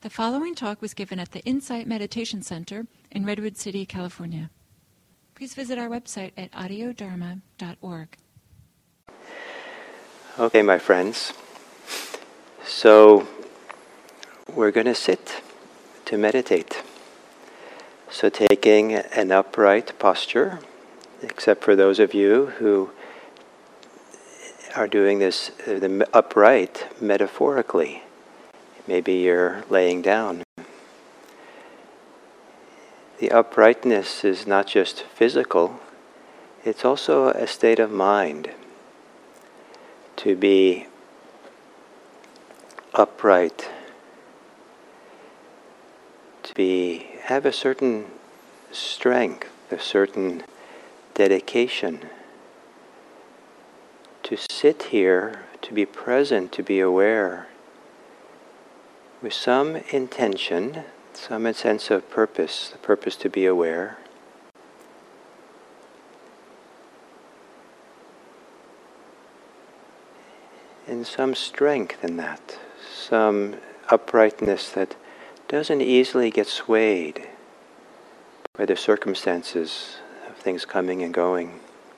The following talk was given at the Insight Meditation Center in Redwood City, California. Please visit our website at audiodharma.org. Okay, my friends. So we're going to sit to meditate. So taking an upright posture, except for those of you who are doing this the upright metaphorically. Maybe you're laying down. The uprightness is not just physical, it's also a state of mind. To be upright, to have a certain strength, a certain dedication. To sit here, to be present, to be aware, with some intention, some sense of purpose, the purpose to be aware. And some strength in that, some uprightness that doesn't easily get swayed by the circumstances of things coming and going.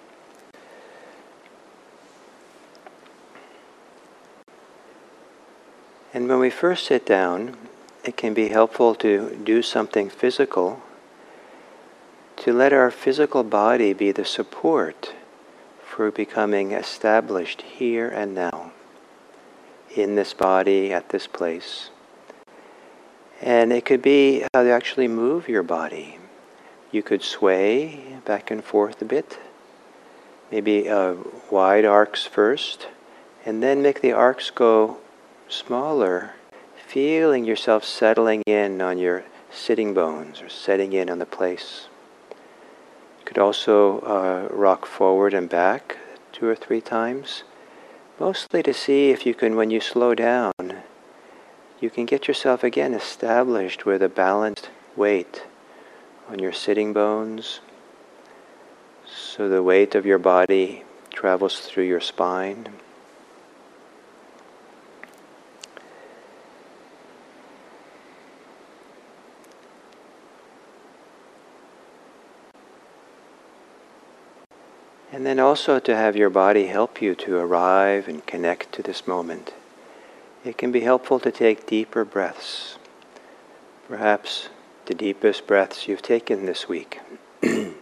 And when we first sit down, it can be helpful to do something physical, to let our physical body be the support for becoming established here and now, in this body, at this place. And it could be how to actually move your body. You could sway back and forth a bit, maybe wide arcs first, and then make the arcs go smaller, feeling yourself settling in on your sitting bones or setting in on the place. You could also rock forward and back 2 or 3 times, mostly to see if you can, when you slow down, you can get yourself again established with a balanced weight on your sitting bones, so the weight of your body travels through your spine. And then also to have your body help you to arrive and connect to this moment. It can be helpful to take deeper breaths. Perhaps the deepest breaths you've taken this week. And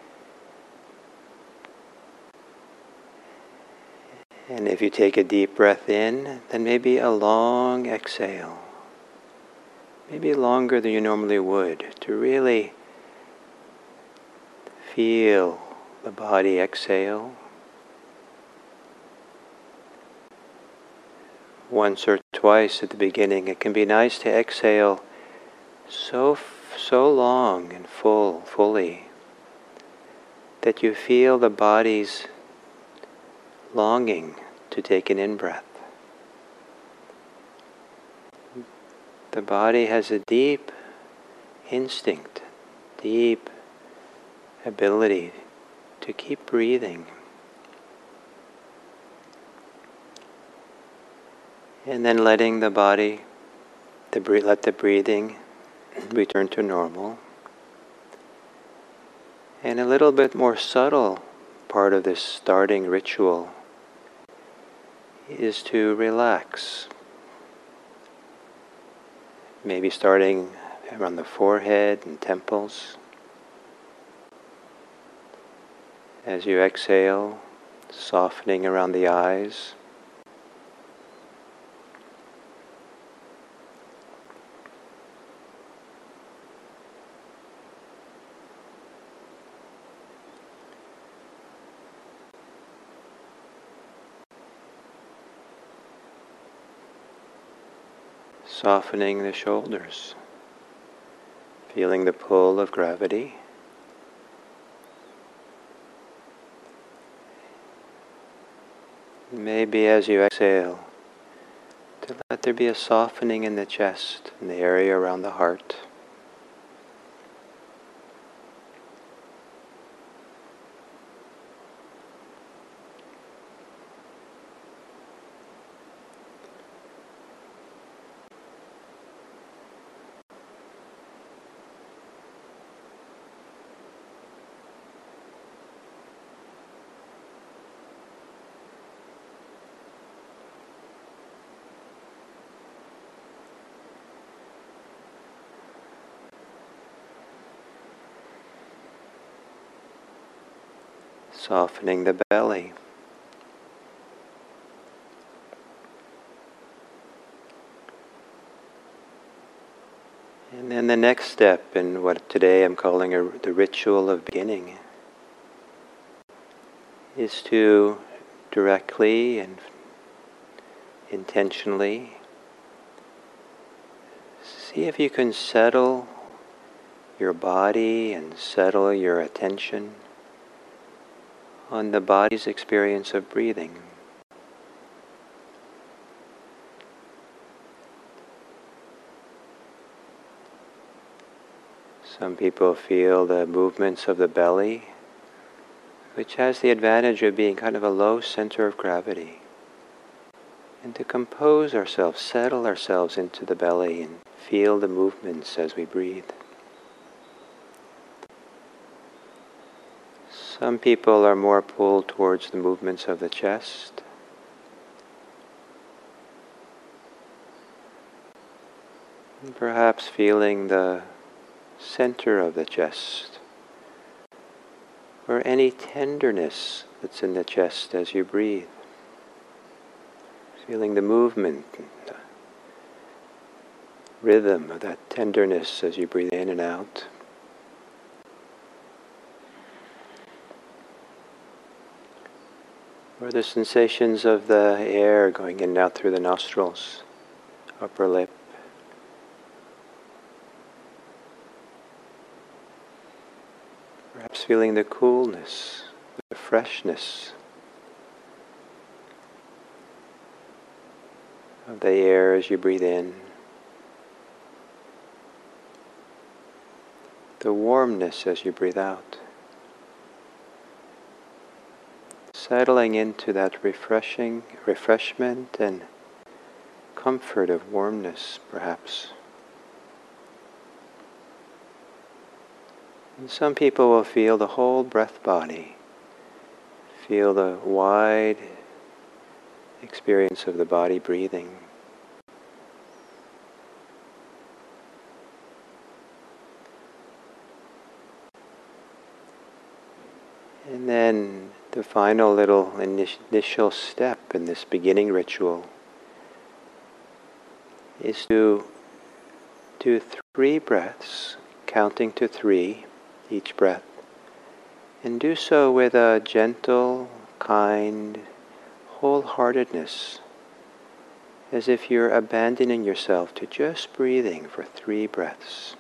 if you take a deep breath in, then maybe a long exhale. Maybe longer than you normally would, to really feel the body exhale. Once or twice at the beginning, it can be nice to exhale so long and fully, that you feel the body's longing to take an in-breath. The body has a deep instinct, deep ability to keep breathing. And then letting the body, let the breathing return to normal. And a little bit more subtle part of this starting ritual is to relax. Maybe starting around the forehead and temples. As you exhale, softening around the eyes. Softening the shoulders, feeling the pull of gravity. Maybe as you exhale, to let there be a softening in the chest, in the area around the heart. softening the belly. And then the next step in what today I'm calling the ritual of beginning is to directly and intentionally see if you can settle your body and settle your attention on the body's experience of breathing. Some people feel the movements of the belly, which has the advantage of being kind of a low center of gravity. And to compose ourselves, settle ourselves into the belly and feel the movements as we breathe. Some people are more pulled towards the movements of the chest. And perhaps feeling the center of the chest, or any tenderness that's in the chest as you breathe. Feeling the movement, the rhythm of that tenderness as you breathe in and out. Or the sensations of the air going in and out through the nostrils, upper lip. Perhaps feeling the coolness, the freshness of the air as you breathe in. The warmness as you breathe out. Settling into that refreshment and comfort of warmness, perhaps. And some people will feel the whole breath body, feel the wide experience of the body breathing. And then the final little initial step in this beginning ritual is to do 3 breaths, counting to 3 each breath, and do so with a gentle, kind, wholeheartedness, as if you're abandoning yourself to just breathing for 3 breaths.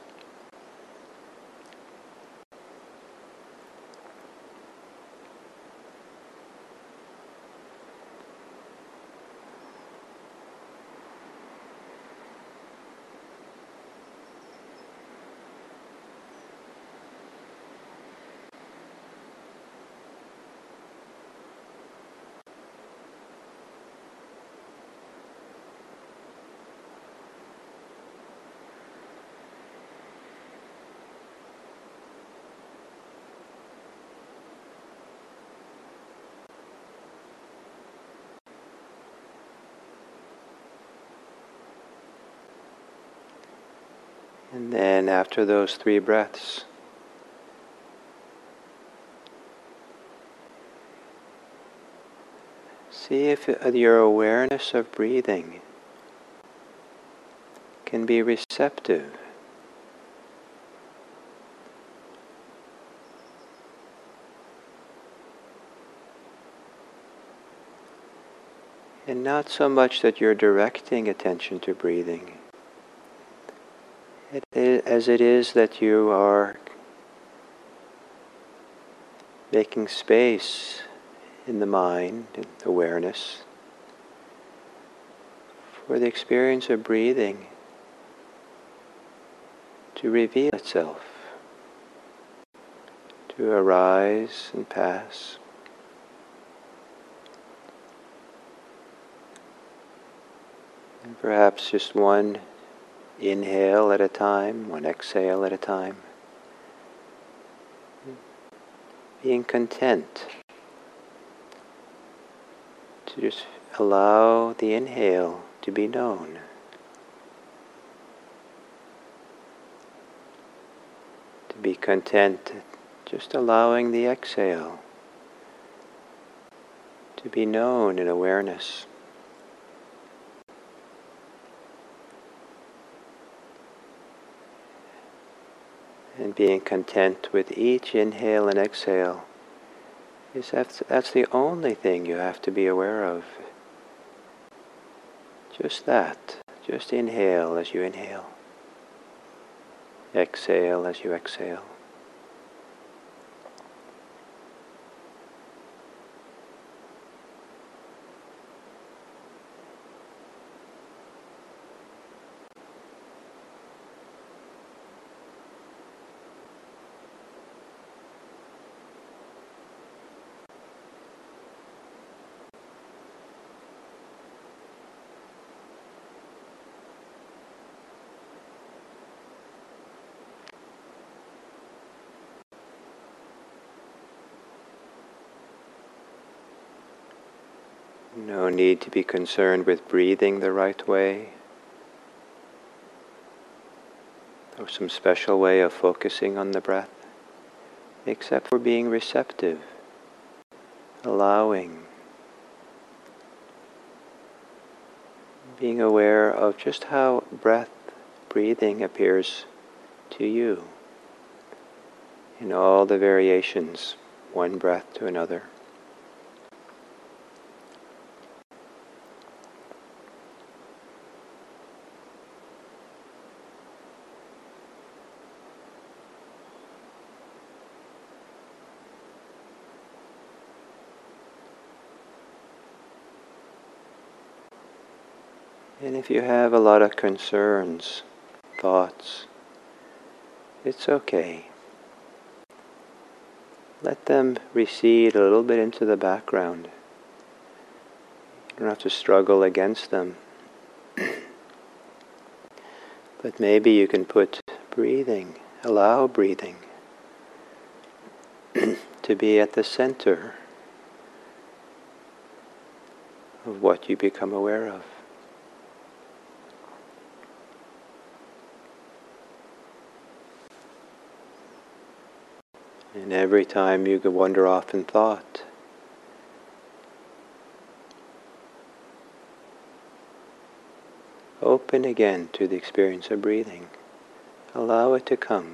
And then after those 3 breaths, see if your awareness of breathing can be receptive. And not so much that you're directing attention to breathing, as it is that you are making space in the mind and awareness for the experience of breathing to reveal itself, to arise and pass. And perhaps just one inhale at a time, one exhale at a time. Being content to just allow the inhale to be known. To be content just allowing the exhale to be known in awareness. And being content with each inhale and exhale, that's the only thing you have to be aware of. Just that. Just inhale as you inhale. Exhale as you exhale. No need to be concerned with breathing the right way, or some special way of focusing on the breath, except for being receptive, allowing, being aware of just how breathing appears to you in all the variations, one breath to another. And if you have a lot of concerns, thoughts, it's okay. Let them recede a little bit into the background. You don't have to struggle against them. But maybe you can allow breathing to be at the center of what you become aware of. And every time you could wander off in thought, open again to the experience of breathing. Allow it to come.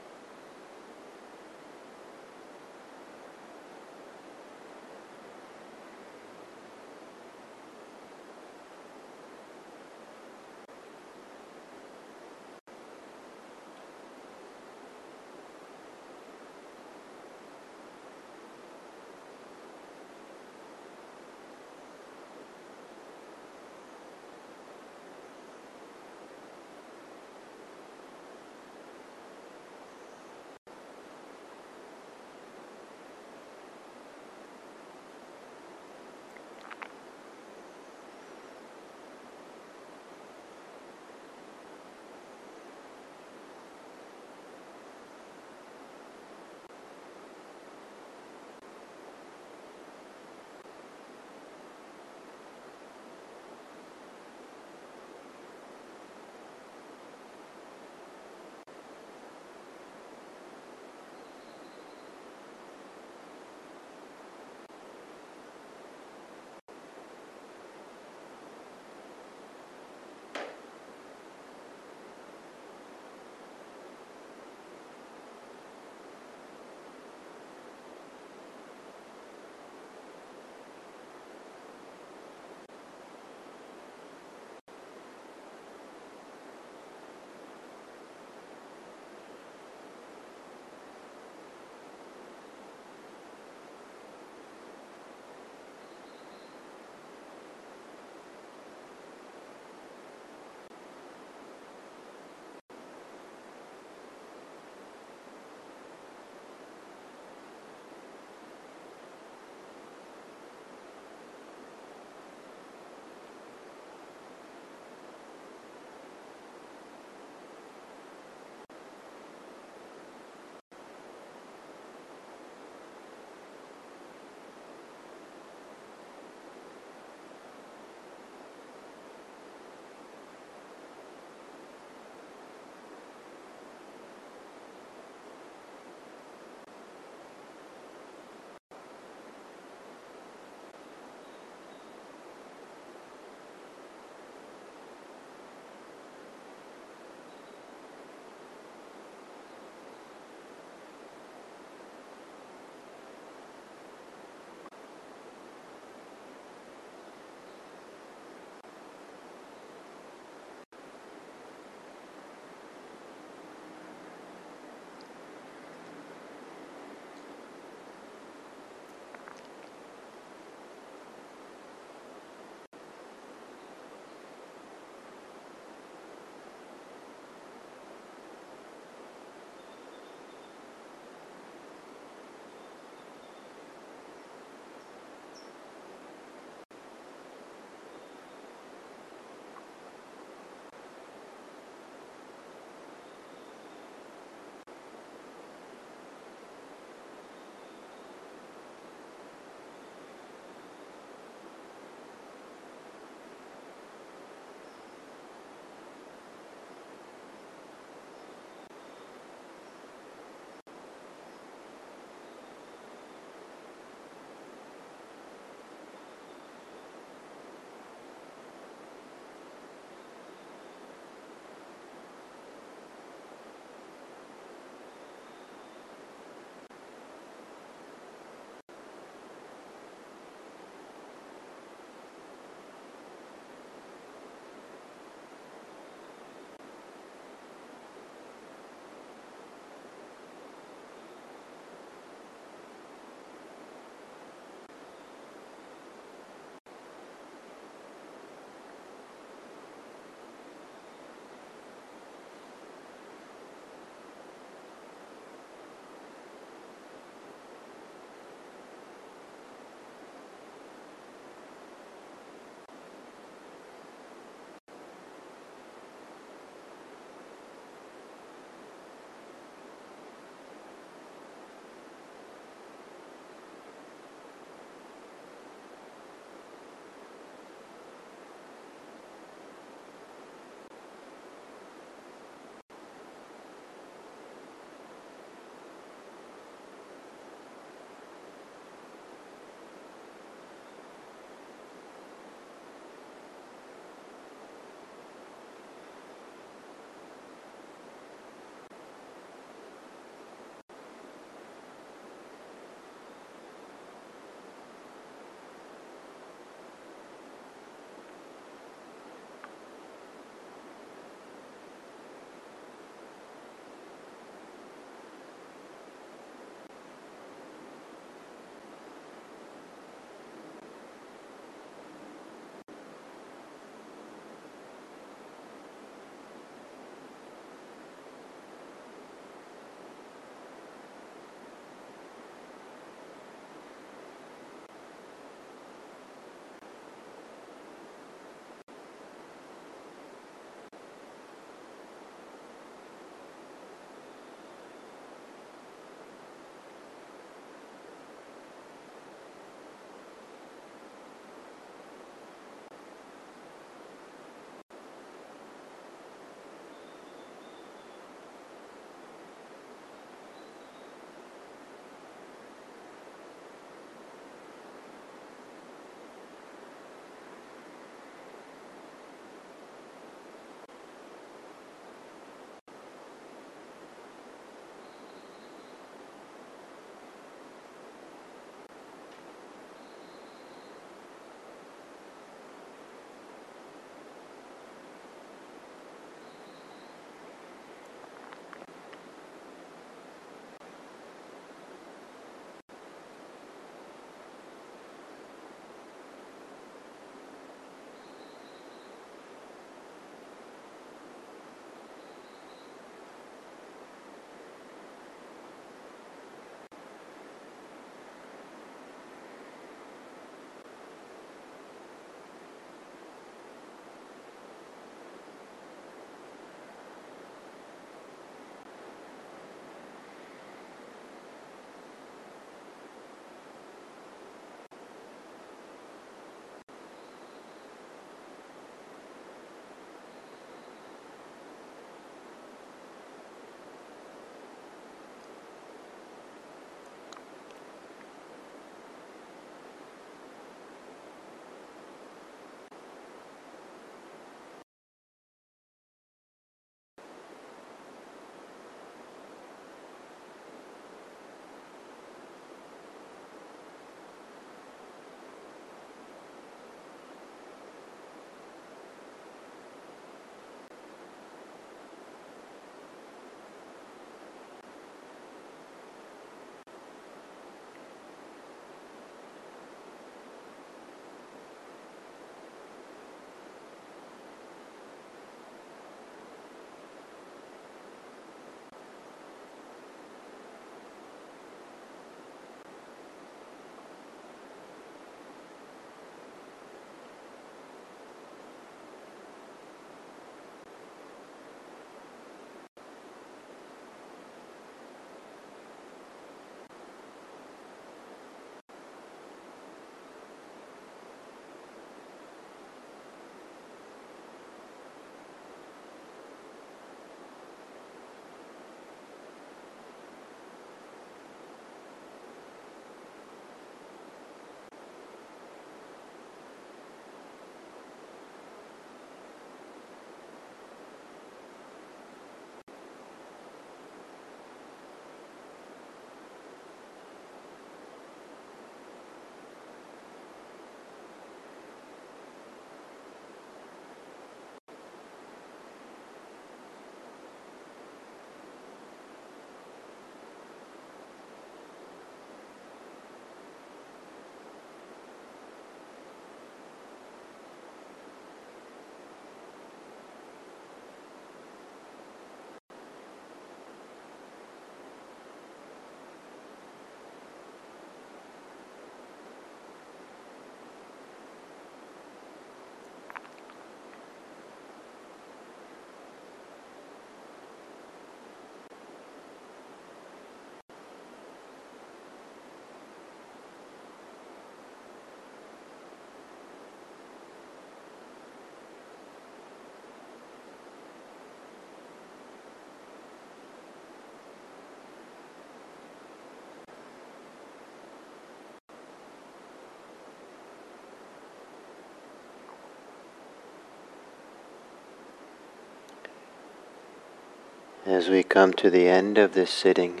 As we come to the end of this sitting,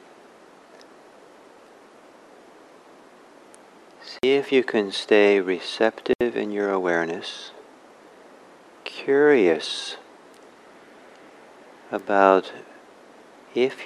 see if you can stay receptive in your awareness, curious about if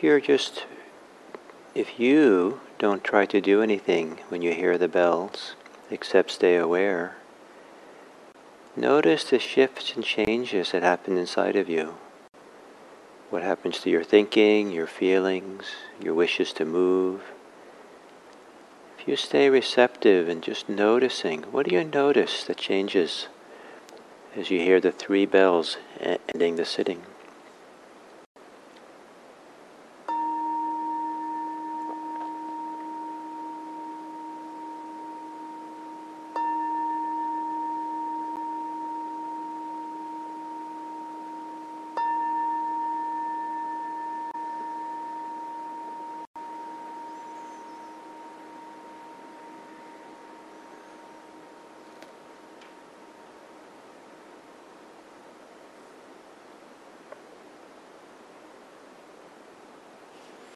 you don't try to do anything when you hear the bells, except stay aware. Notice the shifts and changes that happen inside of you. What happens to your thinking, your feelings, your wishes to move. If you stay receptive and just noticing, what do you notice that changes as you hear the 3 bells ending the sitting?